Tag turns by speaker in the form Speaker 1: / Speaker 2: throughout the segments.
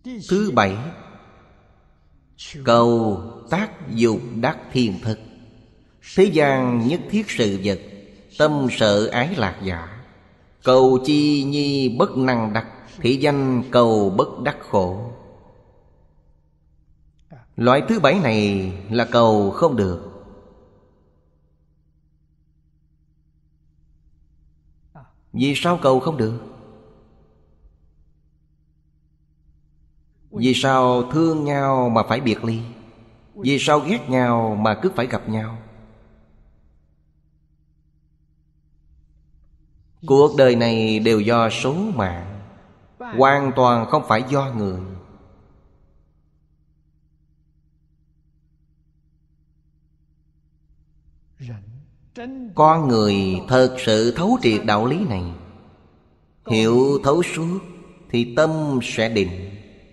Speaker 1: Thứ bảy, cầu tác dục đắc thiên thực. Thế gian nhất thiết sự vật, tâm sợ ái lạc giả. Cầu chi nhi bất năng đắc, thị danh cầu bất đắc khổ. Loại thứ bảy này là cầu không được. Vì sao cầu không được? Vì sao thương nhau mà phải biệt ly? Vì sao ghét nhau mà cứ phải gặp nhau? Cuộc đời này đều do số mạng, hoàn toàn không phải do người. Con người thật sự thấu triệt đạo lý này, hiểu thấu suốt, thì tâm sẽ định.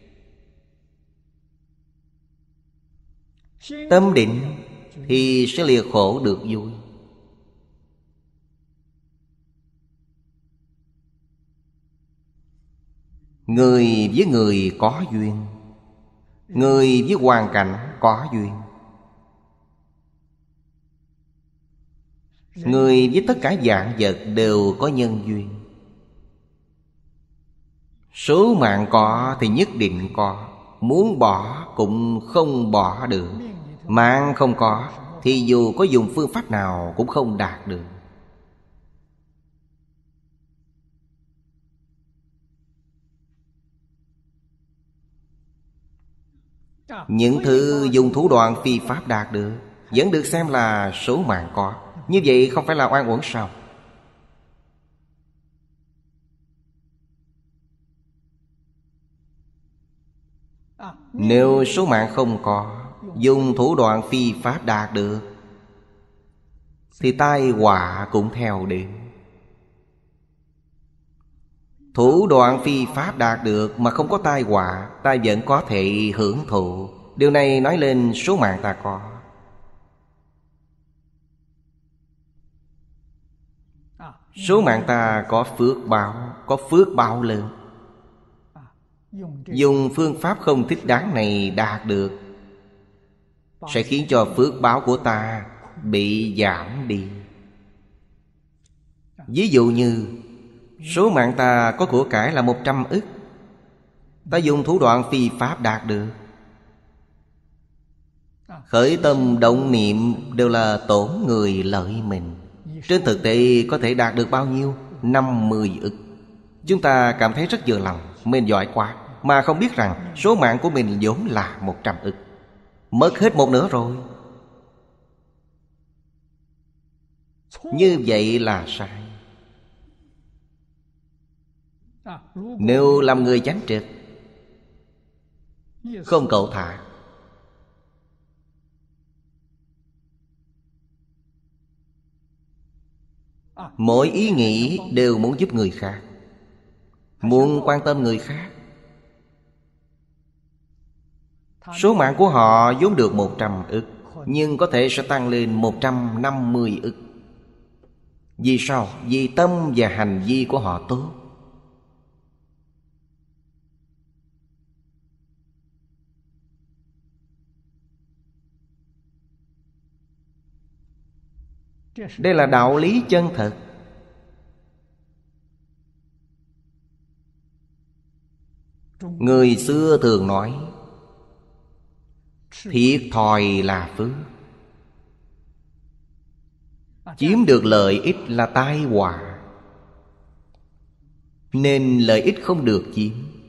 Speaker 1: Tâm định thì sẽ lìa khổ được vui. Người với người có duyên, người với hoàn cảnh có duyên, người với tất cả vạn vật đều có nhân duyên. Số mạng có thì nhất định có, muốn bỏ cũng không bỏ được. Mạng không có thì dù có dùng phương pháp nào cũng không đạt được. Những thứ dùng thủ đoạn phi pháp đạt được vẫn được xem là số mạng có. Như vậy không phải là oan uổng sao? Nếu số mạng không có, dùng thủ đoạn phi pháp đạt được, thì tai họa cũng theo đến. Thủ đoạn phi pháp đạt được mà không có tai họa, ta vẫn có thể hưởng thụ. Điều này nói lên số mạng ta có. Số mạng ta có phước báo, có phước báo lớn. Dùng phương pháp không thích đáng này đạt được, sẽ khiến cho phước báo của ta bị giảm đi. Ví dụ như số mạng ta có của cải là 100 ức, ta dùng thủ đoạn phi pháp đạt được, khởi tâm động niệm đều là tổn người lợi mình. Trên thực tế có thể đạt được bao nhiêu? 50 ức. Chúng ta cảm thấy rất vừa lòng, mình giỏi quá, mà không biết rằng số mạng của mình vốn là 100 ức. Mất hết một nửa rồi. Như vậy là sai. Nếu làm người chánh trực, không cẩu thả, mỗi ý nghĩ đều muốn giúp người khác, muốn quan tâm người khác, số mạng của họ vốn được 100 ức, nhưng có thể sẽ tăng lên 150 ức. Vì sao? Vì tâm và hành vi của họ tốt. Đây là đạo lý chân thật. Người xưa thường nói thiệt thòi là phước, chiếm được lợi ích là tai họa. Nên lợi ích không được chiếm.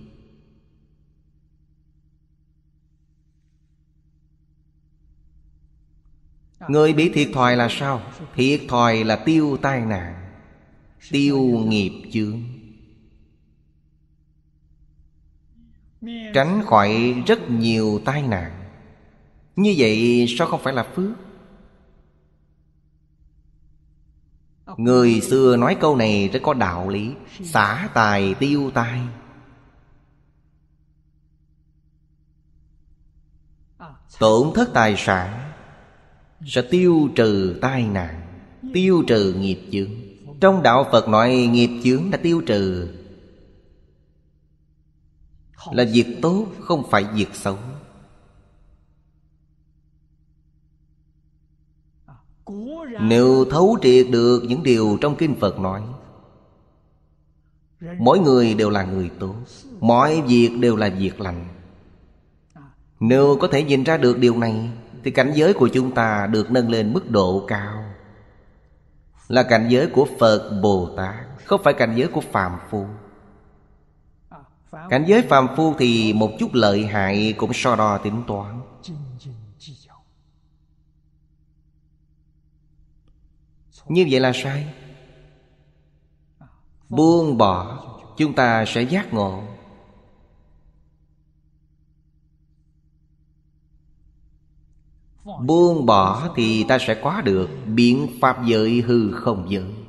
Speaker 1: Người bị thiệt thòi là sao? Thiệt thòi là tiêu tai nạn, tiêu nghiệp chướng, tránh khỏi rất nhiều tai nạn. Như vậy sao không phải là phước? Người xưa nói câu này rất có đạo lý. Xả tài tiêu tai. Tổn thất tài sản sẽ tiêu trừ tai nạn, tiêu trừ nghiệp chướng. Trong đạo Phật nói nghiệp chướng đã tiêu trừ, Là việc tốt, không phải việc xấu. Nếu thấu triệt được những điều trong kinh Phật nói, mỗi người đều là người tốt, mọi việc đều là việc lành. Nếu có thể nhìn ra được điều này, thì cảnh giới của chúng ta được nâng lên mức độ cao, là cảnh giới của Phật Bồ Tát, không phải cảnh giới của phàm phu. Cảnh giới phàm phu thì một chút lợi hại cũng so đo tính toán. Như vậy là sai. Buông bỏ, chúng ta sẽ giác ngộ. Buông bỏ thì ta sẽ có được biện pháp giới hư không giới.